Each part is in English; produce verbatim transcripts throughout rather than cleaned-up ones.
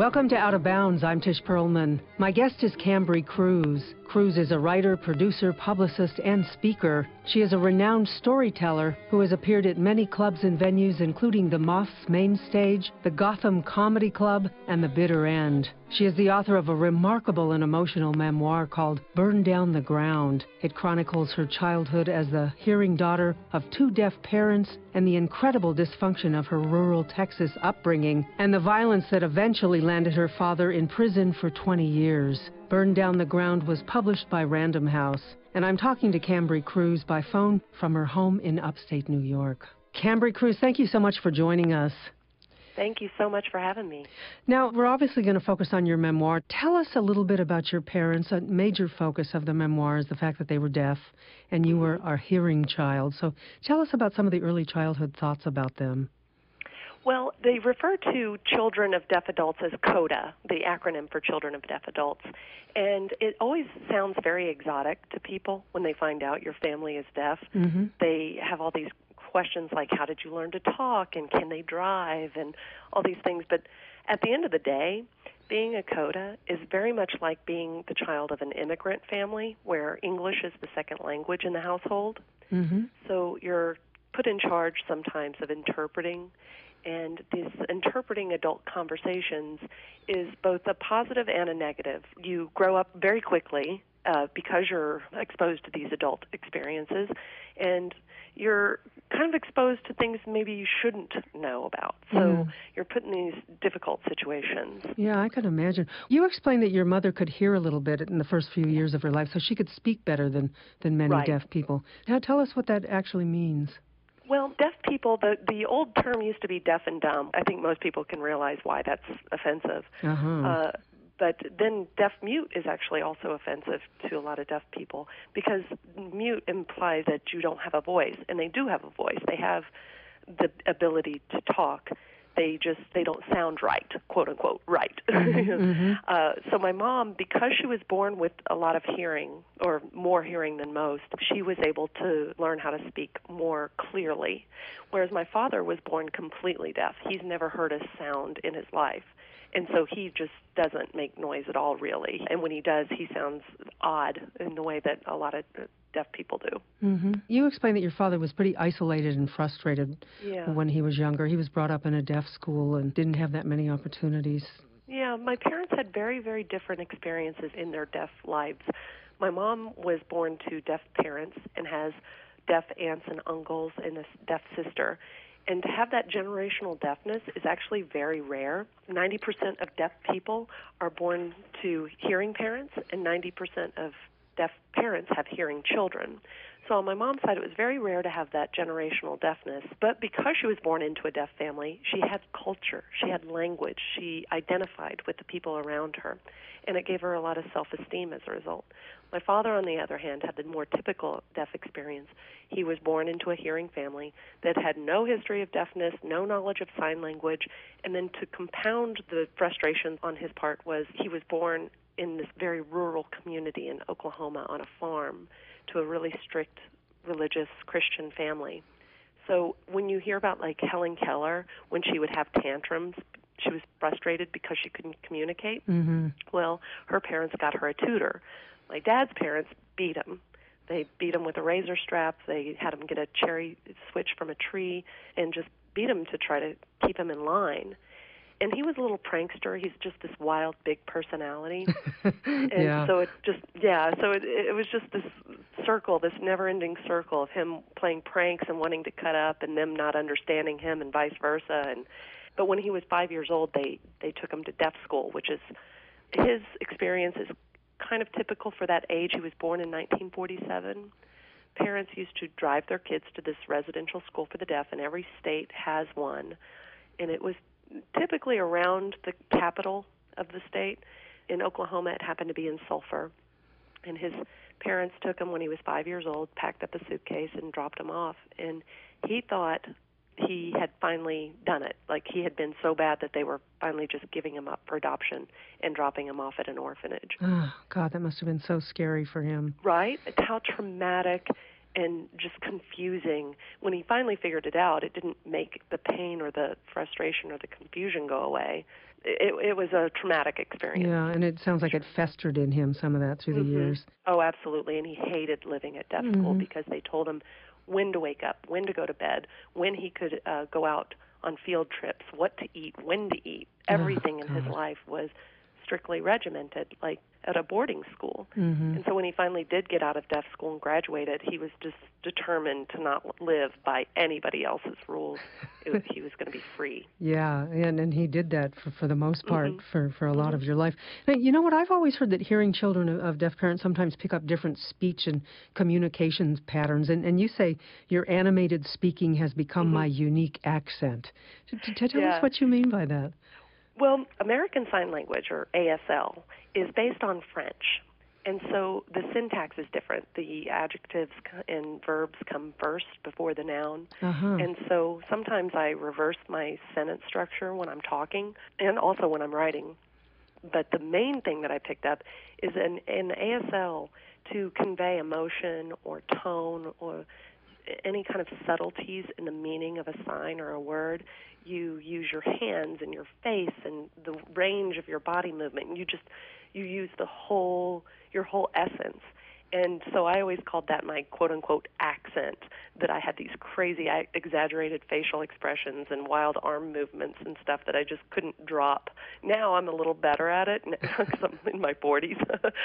Welcome to Out of Bounds. I'm Tish Perlman. My guest is Cambry Cruz. Cruz is a writer, producer, publicist, and speaker. She is a renowned storyteller who has appeared at many clubs and venues, including the Moth's Main Stage, the Gotham Comedy Club, and the Bitter End. She is the author of a remarkable and emotional memoir called Burn Down the Ground. It chronicles her childhood as the hearing daughter of two deaf parents and the incredible dysfunction of her rural Texas upbringing and the violence that eventually landed her father in prison for twenty years. Burn Down the Ground was published by Random House, and I'm talking to Cambry Cruz by phone from her home in upstate New York. Cambry Cruz, thank you so much for joining us. Thank you so much for having me. Now, we're obviously going to focus on your memoir. Tell us a little bit about your parents. A major focus of the memoir is the fact that they were deaf, and you were a hearing child. So tell us about some of the early childhood thoughts about them. Well, they refer to children of deaf adults as CODA, the acronym for Children of Deaf Adults. And it always sounds very exotic to people when they find out your family is deaf. Mm-hmm. They have all these questions like, how did you learn to talk, and can they drive, and all these things. But at the end of the day, being a CODA is very much like being the child of an immigrant family where English is the second language in the household. Mm-hmm. So you're put in charge sometimes of interpreting, and these interpreting adult conversations is both a positive and a negative. You grow up very quickly uh, because you're exposed to these adult experiences, and you're kind of exposed to things maybe you shouldn't know about. So mm. you're put in these difficult situations. Yeah, I can imagine. You explained that your mother could hear a little bit in the first few years of her life, so she could speak better than, than many right. deaf people. Now tell us what that actually means. Well, deaf people, the, the old term used to be deaf and dumb. I think most people can realize why that's offensive. Uh-huh. Uh, but then deaf-mute is actually also offensive to a lot of deaf people because mute implies that you don't have a voice, and they do have a voice. They have the ability to talk. They just, they don't sound right, quote unquote, right. Mm-hmm. uh, so my mom, because she was born with a lot of hearing, or more hearing than most, she was able to learn how to speak more clearly, whereas my father was born completely deaf. He's never heard a sound in his life, and so he just doesn't make noise at all, really. And when he does, he sounds odd in the way that a lot of deaf people do. Mm-hmm. You explained that your father was pretty isolated and frustrated yeah. when he was younger. He was brought up in a deaf school and didn't have that many opportunities. Yeah, my parents had very, very different experiences in their deaf lives. My mom was born to deaf parents and has deaf aunts and uncles and a deaf sister. And to have that generational deafness is actually very rare. ninety percent of deaf people are born to hearing parents, and ninety percent of deaf parents have hearing children. So on my mom's side, it was very rare to have that generational deafness. But because she was born into a deaf family, she had culture, she had language, she identified with the people around her, and it gave her a lot of self-esteem as a result. My father, on the other hand, had the more typical deaf experience. He was born into a hearing family that had no history of deafness, no knowledge of sign language, and then to compound the frustration on his part was he was born in this very rural community in Oklahoma on a farm to a really strict religious Christian family. So when you hear about, like, Helen Keller, when she would have tantrums, she was frustrated because she couldn't communicate. Mm-hmm. Well, her parents got her a tutor. My dad's parents beat him. They beat him with a razor strap. They had him get a cherry switch from a tree and just beat him to try to keep him in line. And he was a little prankster. He's just this wild, big personality. And yeah. so it just, yeah, so it, it was just this circle, this never-ending circle of him playing pranks and wanting to cut up and them not understanding him and vice versa. And But when he was five years old, they, they took him to deaf school, which is, his experience is kind of typical for that age. He was born in nineteen forty-seven. Parents used to drive their kids to this residential school for the deaf, and every state has one. And it was typically around the capital of the state. In Oklahoma, it happened to be in Sulphur. And his parents took him when he was five years old, packed up a suitcase, and dropped him off. And he thought he had finally done it. Like, he had been so bad that they were finally just giving him up for adoption and dropping him off at an orphanage. Oh, God, that must have been so scary for him. Right? It's how traumatic and just confusing. When he finally figured it out, it didn't make the pain or the frustration or the confusion go away. it, it was a traumatic experience. Yeah, and it sounds like it festered in him, some of that, through the mm-hmm. years. Oh, absolutely. And he hated living at deaf mm-hmm. school because they told him when to wake up, when to go to bed, when he could uh, go out on field trips, what to eat, when to eat. Everything oh, in his God. life was strictly regimented, like at a boarding school. Mm-hmm. And so when he finally did get out of deaf school and graduated, he was just determined to not live by anybody else's rules. It was, he was going to be free. Yeah, and, and he did that for, for the most part mm-hmm. for, for a lot mm-hmm. of your life. Now, you know what? I've always heard that hearing children of, of deaf parents sometimes pick up different speech and communications patterns. And, and you say your animated speaking has become mm-hmm. my unique accent. T- t- tell yeah. us what you mean by that. Well, American Sign Language, or A S L, is based on French. And so the syntax is different. The adjectives and verbs come first before the noun. Uh-huh. And so sometimes I reverse my sentence structure when I'm talking and also when I'm writing. But the main thing that I picked up is in, in A S L, to convey emotion or tone or any kind of subtleties in the meaning of a sign or a word, you use your hands and your face and the range of your body movement. You just, you use the whole, your whole essence. And so I always called that my quote-unquote accent, that I had these crazy exaggerated facial expressions and wild arm movements and stuff that I just couldn't drop. Now I'm a little better at it because I'm in my forties.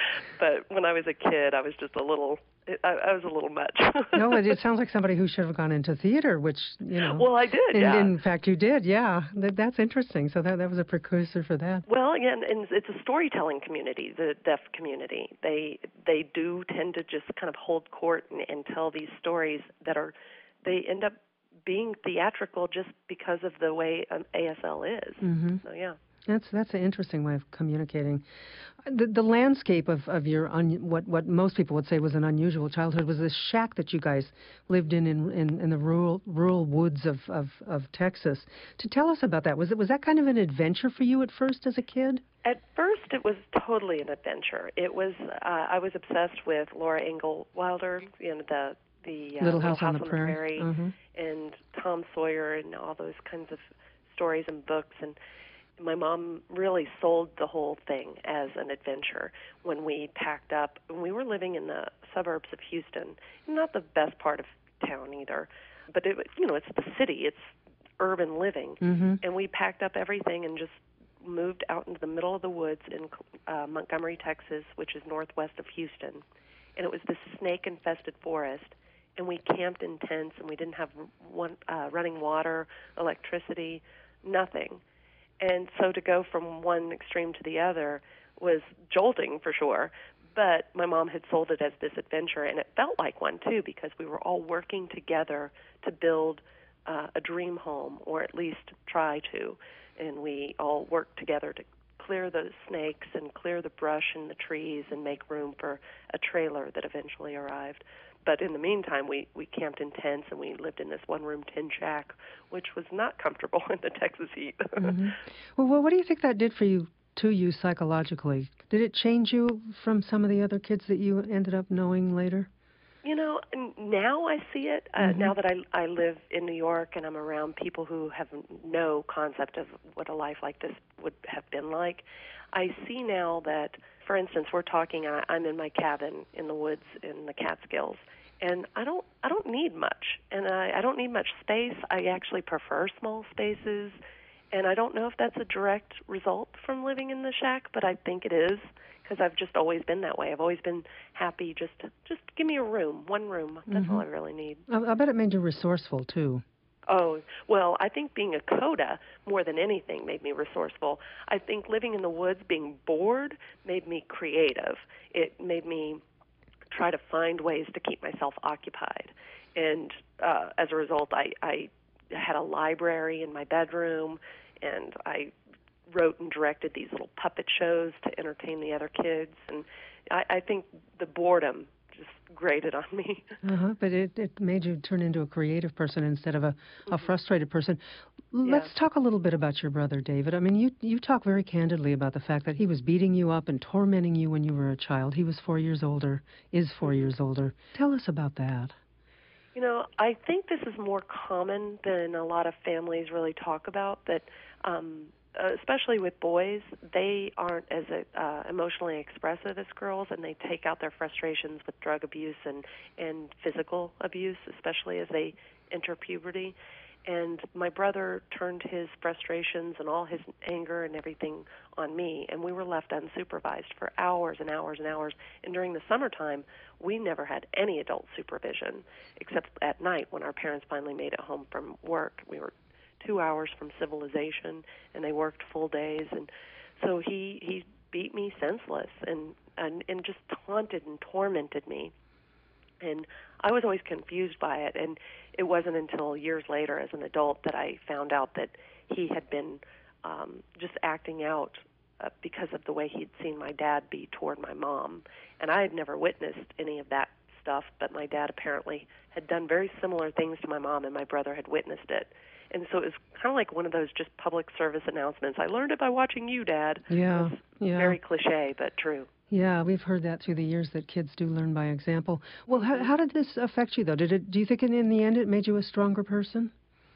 But when I was a kid, I was just a little, I, I was a little much. No, it, it sounds like somebody who should have gone into theater, which, you know. Well, I did, in, yeah. In fact, you did, yeah. That, that's interesting. So that, that was a precursor for that. Well, again, and it's a storytelling community, the deaf community. They they do tend to just kind of hold court and, and tell these stories that are, they end up being theatrical just because of the way um, A S L is. Mm-hmm. So, yeah. That's that's an interesting way of communicating. The, the landscape of, of your un, what what most people would say was an unusual childhood was this shack that you guys lived in in, in, in the rural rural woods of, of, of Texas. To tell us about that, was it was that kind of an adventure for you at first as a kid? At first, it was totally an adventure. It was uh, I was obsessed with Laura Ingalls Wilder, you know, the the uh, Little House, House on the on Prairie, the Prairie uh-huh. and Tom Sawyer and all those kinds of stories and books. And my mom really sold the whole thing as an adventure when we packed up. We were living in the suburbs of Houston, not the best part of town either, but it, you know, it's the city, it's urban living, mm-hmm. and we packed up everything and just moved out into the middle of the woods in uh, Montgomery, Texas, which is northwest of Houston, and it was this snake-infested forest, and we camped in tents, and we didn't have one, uh, running water, electricity, nothing. And so to go from one extreme to the other was jolting for sure. But my mom had sold it as this adventure, and it felt like one too, because we were all working together to build uh, a dream home, or at least try to. And we all worked together to clear the snakes and clear the brush and the trees and make room for a trailer that eventually arrived. But in the meantime, we, we camped in tents, and we lived in this one-room tin shack, which was not comfortable in the Texas heat. mm-hmm. Well, what do you think that did for you, to you psychologically? Did it change you from some of the other kids that you ended up knowing later? You know, now I see it. Uh, mm-hmm. Now that I, I live in New York and I'm around people who have no concept of what a life like this would have been like, I see now that, for instance, we're talking, I, I'm in my cabin in the woods in the Catskills, and I don't I don't need much, and I, I don't need much space. I actually prefer small spaces, and I don't know if that's a direct result from living in the shack, but I think it is, because I've just always been that way. I've always been happy just to, just give me a room, one room. That's mm-hmm. all I really need. I, I bet it made you resourceful, too. Oh, well, I think being a coda, more than anything, made me resourceful. I think living in the woods, being bored, made me creative. It made me try to find ways to keep myself occupied. And uh, as a result, I, I had a library in my bedroom, and I wrote and directed these little puppet shows to entertain the other kids. And I, I think the boredom just grated on me. Uh-huh, but it, it made you turn into a creative person instead of a, mm-hmm. a frustrated person. Yeah. Let's talk a little bit about your brother, David. I mean, you, you talk very candidly about the fact that he was beating you up and tormenting you when you were a child. He was four years older, is four mm-hmm. years older. Tell us about that. You know, I think this is more common than a lot of families really talk about, that um, uh, especially with boys, they aren't as uh, emotionally expressive as girls, and they take out their frustrations with drug abuse and, and physical abuse, especially as they enter puberty. And my brother turned his frustrations and all his anger and everything on me, and we were left unsupervised for hours and hours and hours. And during the summertime, we never had any adult supervision, except at night when our parents finally made it home from work. We were two hours from civilization, and they worked full days. And so he, he beat me senseless and, and, and just taunted and tormented me. And I was always confused by it, and it wasn't until years later as an adult that I found out that he had been um, just acting out uh, because of the way he'd seen my dad be toward my mom. And I had never witnessed any of that stuff, but my dad apparently had done very similar things to my mom, and my brother had witnessed it. And so it was kind of like one of those just public service announcements. I learned it by watching you, Dad. Yeah, It was yeah. Very cliche, but true. Yeah, we've heard that through the years, that kids do learn by example. Well, how, how did this affect you, though? Did it? Do you think in, in the end it made you a stronger person?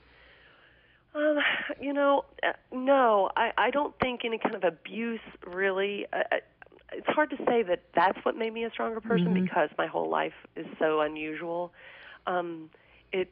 Um, you know, uh, no, I, I don't think any kind of abuse really. Uh, it's hard to say that that's what made me a stronger person mm-hmm. because my whole life is so unusual. Um, it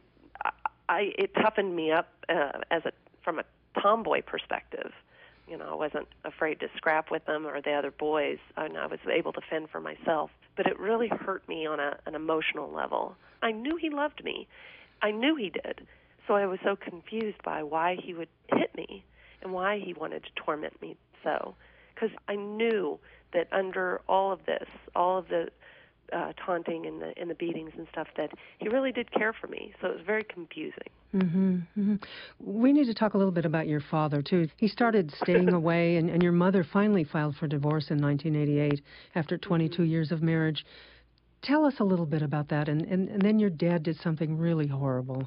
I it toughened me up uh, as a from a tomboy perspective. You know, I wasn't afraid to scrap with them or the other boys, and I was able to fend for myself. But it really hurt me on a, an emotional level. I knew he loved me. I knew he did. So I was so confused by why he would hit me and why he wanted to torment me so. Because I knew that under all of this, all of the uh, taunting and the, and the beatings and stuff, that he really did care for me. So it was very confusing. Mm-hmm, mm-hmm. We need to talk a little bit about your father, too. He started staying away, and, and your mother finally filed for divorce in nineteen eighty-eight after twenty-two mm-hmm. years of marriage. Tell us a little bit about that, and, and, and then your dad did something really horrible.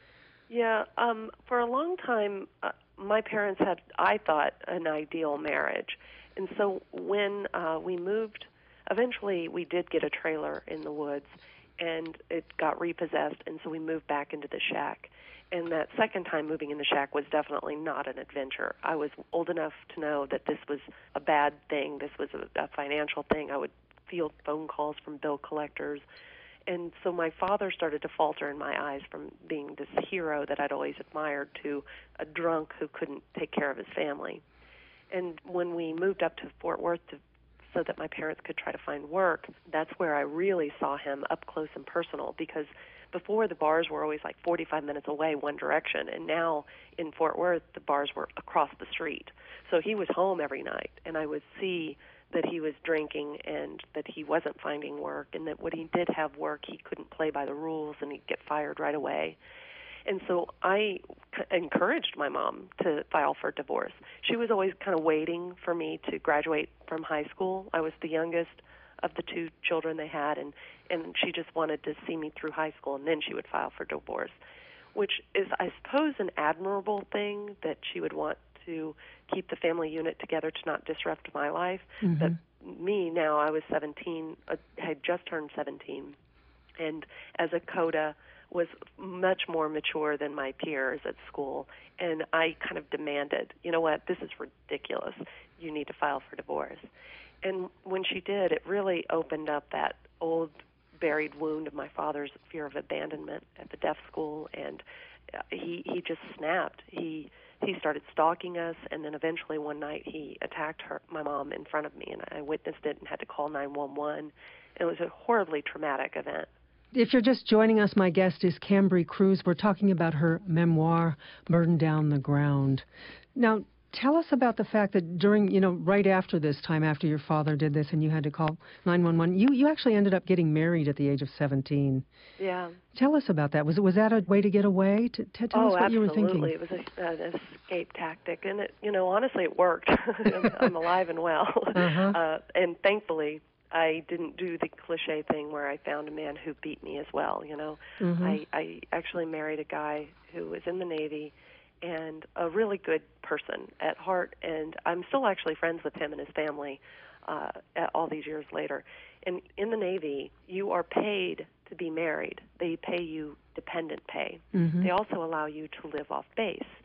Yeah, um, for a long time, uh, my parents had, I thought, an ideal marriage. And so when uh, we moved, eventually we did get a trailer in the woods, and it got repossessed, and so we moved back into the shack. And that second time moving in the shack was definitely not an adventure. I was old enough to know that this was a bad thing. This was a, a financial thing. I would field phone calls from bill collectors. And so my father started to falter in my eyes from being this hero that I'd always admired to a drunk who couldn't take care of his family. And when we moved up to Fort Worth to, so that my parents could try to find work, that's where I really saw him up close and personal, because before the bars were always like forty-five minutes away one direction, and now in Fort Worth the bars were across the street. So he was home every night, and I would see that he was drinking and that he wasn't finding work, and that when he did have work, he couldn't play by the rules and he'd get fired right away. And so I c- encouraged my mom to file for divorce. She was always kind of waiting for me to graduate from high school. I was the youngest of the two children they had, and, and she just wanted to see me through high school, and then she would file for divorce, which is, I suppose, an admirable thing, that she would want to keep the family unit together to not disrupt my life. Mm-hmm. But me, now I was seventeen, uh, had just turned seventeen, and as a coda was much more mature than my peers at school, and I kind of demanded, you know what, this is ridiculous. You need to file for divorce. And when she did, it really opened up that old buried wound of my father's fear of abandonment at the deaf school, and he he just snapped. He he started stalking us, and then eventually one night he attacked her, my mom, in front of me, and I witnessed it and had to call nine one one. It was a horribly traumatic event. If you're just joining us, my guest is Cambry Cruz. We're talking about her memoir, Burned Down the Ground. Now, tell us about the fact that during, you know, right after this time, after your father did this and you had to call nine one one, you, you actually ended up getting married at the age of seventeen. Yeah. Tell us about that. Was was that a way to get away? To, to tell oh, us what absolutely. you were thinking. It was a, an escape tactic, and it, you know, honestly, it worked. I'm alive and well, uh-huh. uh, and thankfully, I didn't do the cliche thing where I found a man who beat me as well. You know, mm-hmm. I, I actually married a guy who was in the Navy and a really good person at heart, and I'm still actually friends with him and his family uh, all these years later. And in the Navy, you are paid to be married. They pay you dependent pay. Mm-hmm. They also allow you to live off base.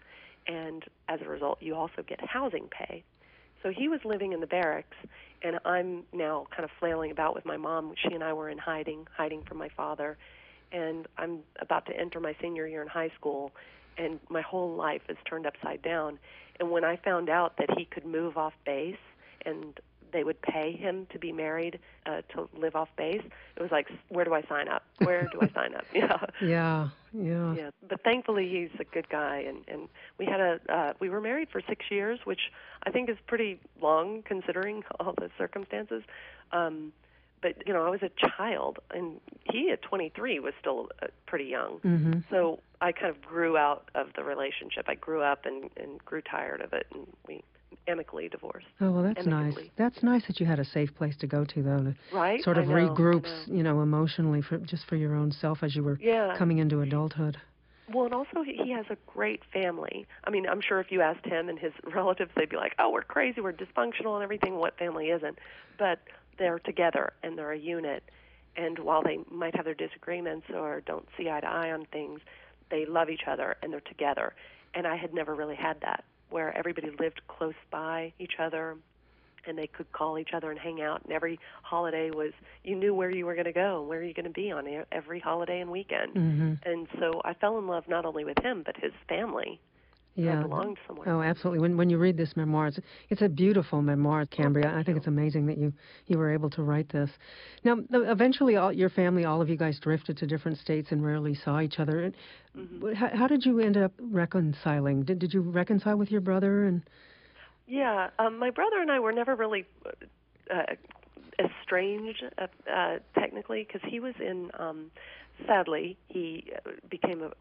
and as a result, you also get housing pay. So he was living in the barracks, and I'm now kind of flailing about with my mom. She and I were in hiding, hiding from my father, and I'm about to enter my senior year in high school, and my whole life is turned upside down. And when I found out that he could move off base and they would pay him to be married uh, to live off base, it was like, where do I sign up? Where do I sign up? Yeah. Yeah, yeah. Yeah. But thankfully, he's a good guy, and, and we had a uh, we were married for six years, which I think is pretty long considering all the circumstances. Um, but you know, I was a child, and he at twenty-three was still uh, pretty young. Mm-hmm. So I kind of grew out of the relationship. I grew up and, and grew tired of it, and we amicably divorced. Oh, well, that's amicably. nice. That's nice that you had a safe place to go to, though, to right? sort of I know, regroup, I know. you know, emotionally, for just for your own self as you were yeah. coming into adulthood. Well, and also he has a great family. I mean, I'm sure if you asked him and his relatives, they'd be like, oh, we're crazy, we're dysfunctional and everything. What family isn't? But they're together, and they're a unit. And while they might have their disagreements or don't see eye to eye on things, they love each other, and they're together. And I had never really had that, where everybody lived close by each other, and they could call each other and hang out. And every holiday was, you knew where you were going to go and where you're going to be on every holiday and weekend. Mm-hmm. And so I fell in love not only with him, but his family. Yeah. I belonged somewhere. Oh, absolutely. When when you read this memoir, it's, it's a beautiful memoir, Cambria. Oh, I think you. it's amazing that you, you were able to write this. Now, eventually, all your family, all of you guys drifted to different states and rarely saw each other. Mm-hmm. How, how did you end up reconciling? Did did you reconcile with your brother? And Yeah, um, my brother and I were never really uh, estranged, uh, uh, technically, because he was in, um, sadly, he became a,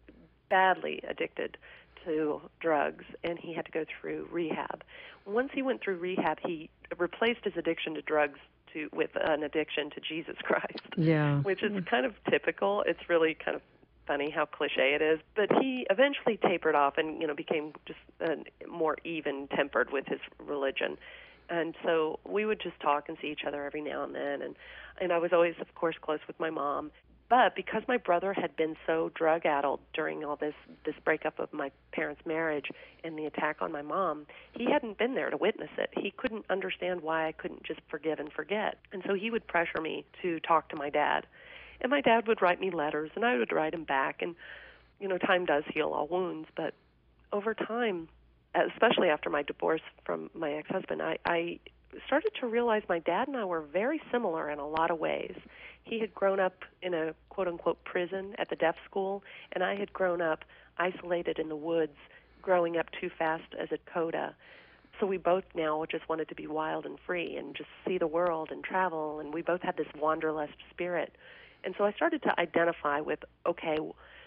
badly addicted to drugs, and he had to go through rehab. Once he went through rehab, he replaced his addiction to drugs to with an addiction to Jesus Christ. Yeah. Which is kind of typical. It's really kind of funny how cliche it is, but he eventually tapered off and, you know, became just uh, more even-tempered with his religion. And so we would just talk and see each other every now and then, and and I was always, of course, close with my mom. But because my brother had been so drug-addled during all this, this breakup of my parents' marriage and the attack on my mom, he hadn't been there to witness it. He couldn't understand why I couldn't just forgive and forget. And so he would pressure me to talk to my dad. And my dad would write me letters, and I would write him back. And, you know, time does heal all wounds. But over time, especially after my divorce from my ex-husband, I, I started to realize my dad and I were very similar in a lot of ways. He had grown up in a quote-unquote prison at the deaf school, and I had grown up isolated in the woods, growing up too fast as a coda. So we both now just wanted to be wild and free and just see the world and travel, and we both had this wanderlust spirit. And so I started to identify with, okay,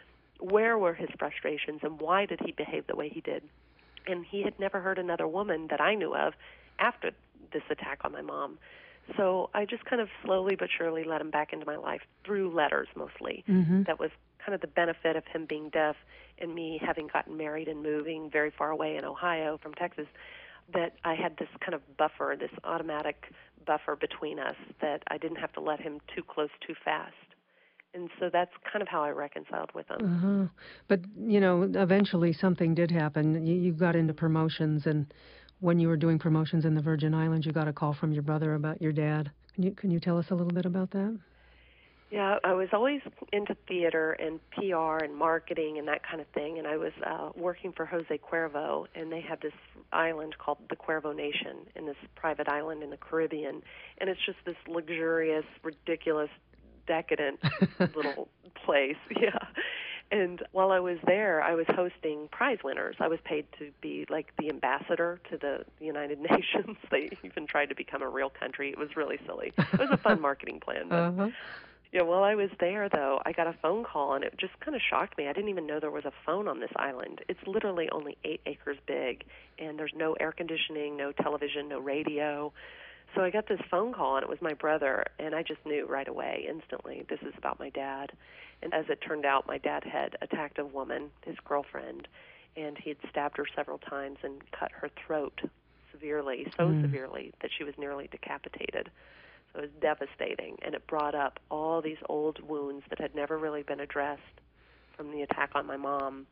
where were his frustrations and why did he behave the way he did? And he had never hurt another woman that I knew of after this attack on my mom. So I just kind of slowly but surely let him back into my life through letters mostly. Mm-hmm. That was kind of the benefit of him being deaf and me having gotten married and moving very far away in Ohio from Texas, that I had this kind of buffer, this automatic buffer between us, that I didn't have to let him too close too fast. And so that's kind of how I reconciled with him. Uh-huh. But, you know, eventually something did happen. You, you got into promotions, and when you were doing promotions in the Virgin Islands, you got a call from your brother about your dad. Can you can you tell us a little bit about that? Yeah, I was always into theater and P R and marketing and that kind of thing, and I was uh, working for Jose Cuervo, and they had this island called the Cuervo Nation, in this private island in the Caribbean, and it's just this luxurious, ridiculous, decadent little place. Yeah. And while I was there, I was hosting prize winners. I was paid to be like the ambassador to the United Nations. They even tried to become a real country. It was really silly. It was a fun marketing plan. But, uh-huh. yeah, while I was there, though, I got a phone call, and it just kind of shocked me. I didn't even know there was a phone on this island. It's literally only eight acres big, and there's no air conditioning, no television, no radio. So I got this phone call, and it was my brother, and I just knew right away, instantly, this is about my dad. And as it turned out, my dad had attacked a woman, his girlfriend, and he had stabbed her several times and cut her throat severely, so mm. severely that she was nearly decapitated. So it was devastating, and it brought up all these old wounds that had never really been addressed from the attack on my mom.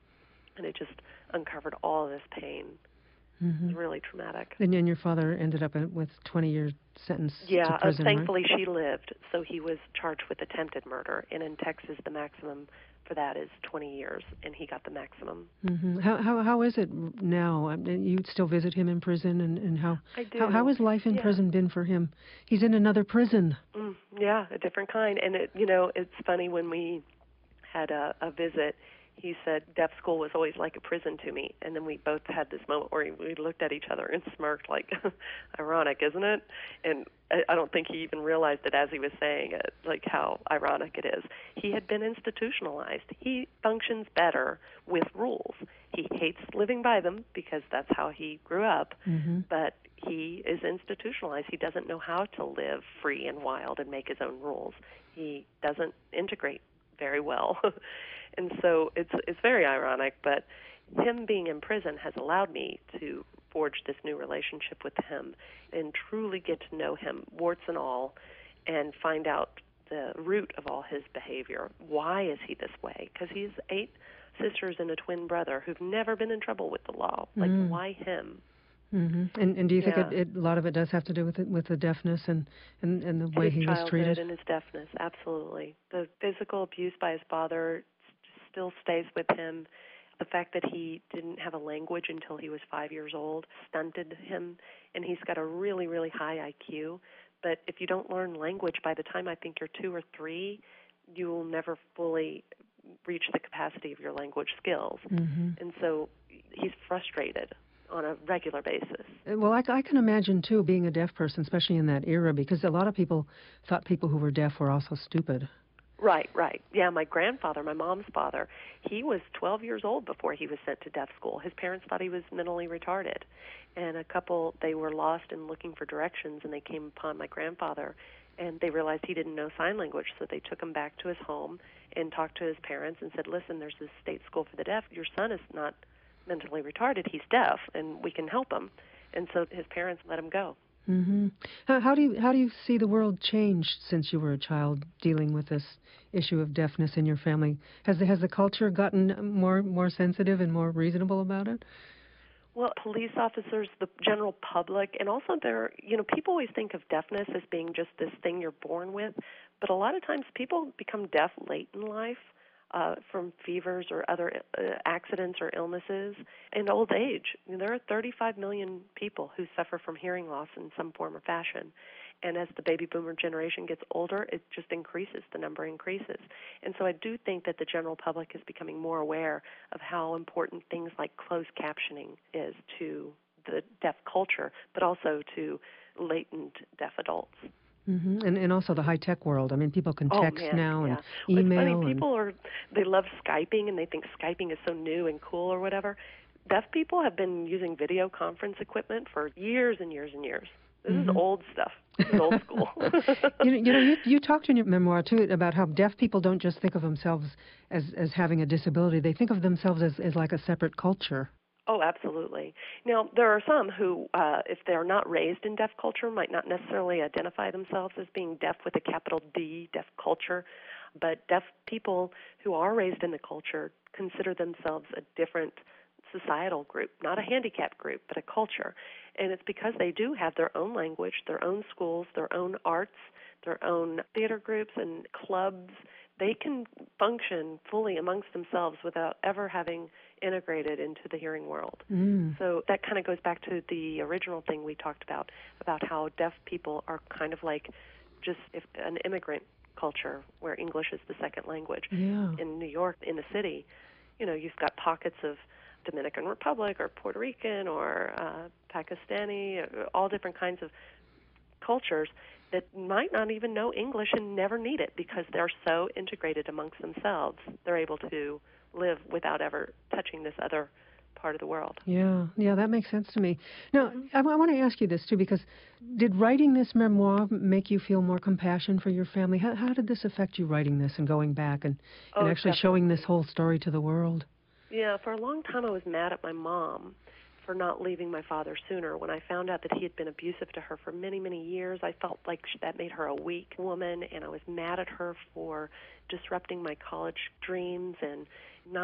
and it just uncovered all of this pain. Mm-hmm. It was really traumatic. And then your father ended up in, with twenty-year sentence yeah, to prison, uh, thankfully right? she lived, so he was charged with attempted murder, and in Texas the maximum for that is twenty years, and he got the maximum. Mm-hmm. How how how is it now? I mean, you still visit him in prison, and, and how I do. how how has life in yeah. prison been for him? He's in another prison. Mm, yeah, a different kind, and it, you know, it's funny when we had a, a visit. He said deaf school was always like a prison to me, and then we both had this moment where we looked at each other and smirked, like, ironic, isn't it? And I, I don't think he even realized it as he was saying it, like how ironic it is. He had been institutionalized. He functions better with rules. He hates living by them because that's how he grew up, Mm-hmm. but he is institutionalized. He doesn't know how to live free and wild and make his own rules. He doesn't integrate very well. And so it's it's very ironic, but him being in prison has allowed me to forge this new relationship with him and truly get to know him, warts and all, and find out the root of all his behavior. Why is he this way? Because he's eight sisters and a twin brother who've never been in trouble with the law. Like, Mm. why him? Mm-hmm. And and do you think Yeah. it, it, a lot of it does have to do with it, with the deafness and, and, and the way His he was childhood treated? and his deafness, absolutely. The physical abuse by his father still stays with him. The fact that he didn't have a language until he was five years old stunted him, and he's got a really, really high I Q. But if you don't learn language by the time I think you're two or three, you will never fully reach the capacity of your language skills. Mm-hmm. And so he's frustrated on a regular basis. Well, I, I can imagine, too, being a deaf person, especially in that era, because a lot of people thought people who were deaf were also stupid. Right, right. Yeah, my grandfather, my mom's father, he was twelve years old before he was sent to deaf school. His parents thought he was mentally retarded. And a couple, they were lost and looking for directions, and they came upon my grandfather, and they realized he didn't know sign language, so they took him back to his home and talked to his parents and said, listen, there's this state school for the deaf. Your son is not mentally retarded. He's deaf, and we can help him. And so his parents let him go. Mm-hmm. How, how do you how do you see the world changed since you were a child dealing with this issue of deafness in your family? Has the, has the culture gotten more more sensitive and more reasonable about it? Well, police officers, the general public, and also there, you know, people always think of deafness as being just this thing you're born with, but a lot of times people become deaf late in life. Uh, from fevers or other uh, accidents or illnesses, and old age. I mean, there are thirty-five million people who suffer from hearing loss in some form or fashion. And as the baby boomer generation gets older, it just increases, the number increases. And so I do think that the general public is becoming more aware of how important things like closed captioning is to the deaf culture, but also to latent deaf adults. Mm-hmm. And and also the high tech world. I mean, people can Oh, text man, now yeah. and Well, email. it's funny, and people are, they love Skyping and they think Skyping is so new and cool or whatever. Deaf people have been using video conference equipment for years and years and years. This Mm-hmm. is old stuff. This is old school. you know, you, know you, you talked in your memoir, too, about how deaf people don't just think of themselves as, as having a disability. They think of themselves as, as like a separate culture. Oh, absolutely. Now, there are some who, uh, if they're not raised in deaf culture, might not necessarily identify themselves as being deaf with a capital D, deaf culture. But deaf people who are raised in the culture consider themselves a different societal group, not a handicap group, but a culture. And it's because they do have their own language, their own schools, their own arts, their own theater groups and clubs. They can function fully amongst themselves without ever having integrated into the hearing world. Mm. So that kind of goes back to the original thing we talked about, about how deaf people are kind of like just if an immigrant culture where English is the second language. Yeah. In New York, in the city, you know, you've got pockets of Dominican Republic or Puerto Rican or uh, Pakistani, all different kinds of cultures that might not even know English and never need it because they're so integrated amongst themselves. They're able to live without ever touching this other part of the world. Yeah, yeah, that makes sense to me. Now, I, I want to ask you this, too, because did writing this memoir make you feel more compassion for your family? How, how did this affect you, writing this and going back and, Oh, and actually definitely. showing this whole story to the world? Yeah, for a long time I was mad at my mom for not leaving my father sooner. When I found out that he had been abusive to her for many, many years, I felt like that made her a weak woman, and I was mad at her for disrupting my college dreams and not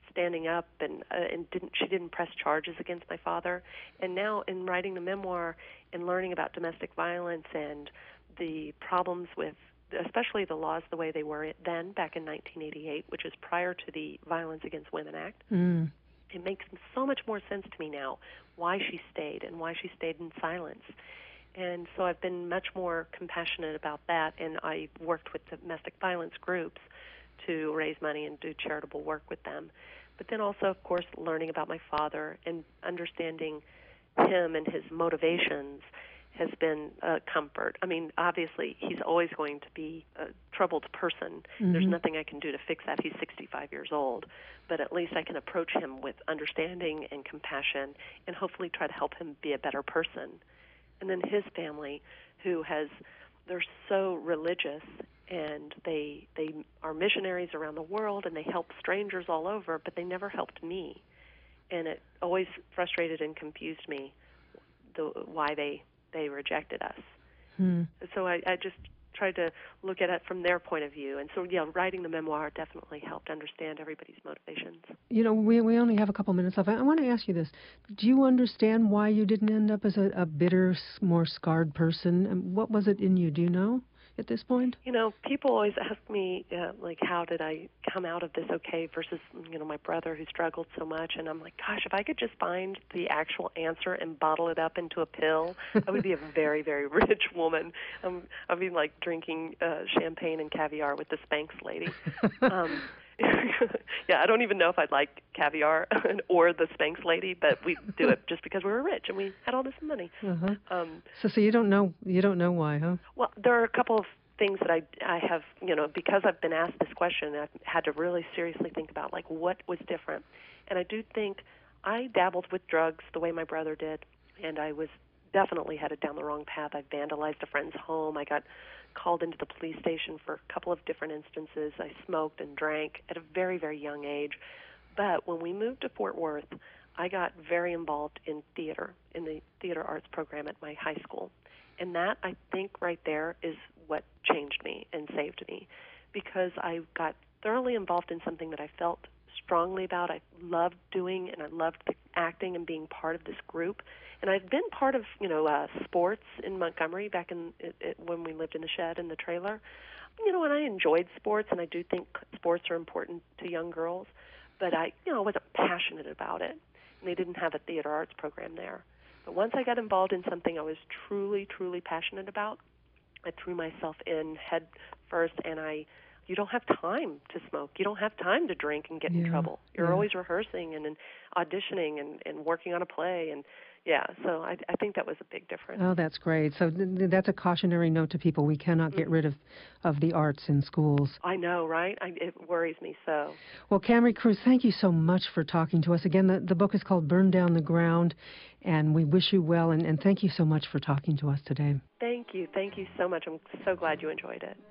standing up, and uh, and didn't she didn't press charges against my father. And now in writing the memoir and learning about domestic violence and the problems with, especially the laws the way they were then back in nineteen eighty-eight, which is prior to the Violence Against Women Act, mm. it makes so much more sense to me now why she stayed and why she stayed in silence. And so I've been much more compassionate about that, and I worked with domestic violence groups to raise money and do charitable work with them. But then also, of course, learning about my father and understanding him and his motivations has been a comfort. I mean, obviously, he's always going to be a troubled person. Mm-hmm. There's nothing I can do to fix that. He's sixty-five years old. But at least I can approach him with understanding and compassion and hopefully try to help him be a better person. And then his family, who has, they're so religious, and they they are missionaries around the world, and they help strangers all over, but they never helped me. And it always frustrated and confused me the, why they, they rejected us. Hmm. So I, I just tried to look at it from their point of view. And so, yeah, writing the memoir definitely helped understand everybody's motivations. You know, we we only have a couple minutes left. I, I want to ask you this. Do you understand why you didn't end up as a, a bitter, more scarred person? And what was it in you? Do you know at this point? You know, people always ask me, uh, like, how did I come out of this okay versus, you know, my brother who struggled so much. And I'm like, gosh, if I could just find the actual answer and bottle it up into a pill, I would be a very, very rich woman. Um, I'd be like drinking uh, champagne and caviar with the Spanx lady. Um, yeah, I don't even know if I'd like caviar or the Spanx lady, but we do it just because we were rich and we had all this money. Uh-huh. Um, so, so you don't know you don't know why, huh? Well, there are a couple of things that I I have, you know, because I've been asked this question, I've had to really seriously think about, like, what was different. And I do think I dabbled with drugs the way my brother did, and I was definitely headed down the wrong path. I vandalized a friend's home. I got called into the police station for a couple of different instances. I smoked and drank at a very, very young age. But when we moved to Fort Worth, I got very involved in theater, in the theater arts program at my high school. And that, I think, right there is what changed me and saved me, because I got thoroughly involved in something that I felt strongly about. I loved doing, and I loved the acting and being part of this group. And I've been part of, you know, uh, sports in Montgomery back in it, it, when we lived in the shed in the trailer. You know, and I enjoyed sports, and I do think sports are important to young girls. But I, you know, wasn't passionate about it. And they didn't have a theater arts program there. But once I got involved in something I was truly, truly passionate about, I threw myself in head first, and I, you don't have time to smoke. You don't have time to drink and get yeah, in trouble. You're yeah. always rehearsing and, and auditioning and, and working on a play. And, yeah, so I, I think that was a big difference. Oh, that's great. So th- th- that's a cautionary note to people. We cannot get mm-hmm. rid of, of the arts in schools. I know, right? I, it worries me so. Well, Camry Cruz, thank you so much for talking to us. Again, the, the book is called Burn Down the Ground, and we wish you well, and, and thank you so much for talking to us today. Thank you. Thank you so much. I'm so glad you enjoyed it.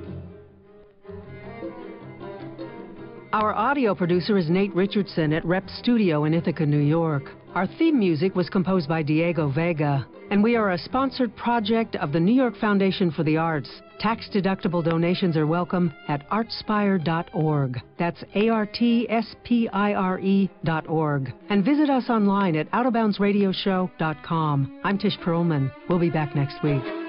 Our audio producer is Nate Richardson at Rep Studio in Ithaca, New York. Our theme music was composed by Diego Vega, and we are a sponsored project of the New York Foundation for the Arts. Tax-deductible donations are welcome at artspire dot org. That's A R T S P I R E dot org. And visit us online at out of bounds radio show dot com. I'm Tish Perlman. We'll be back next week.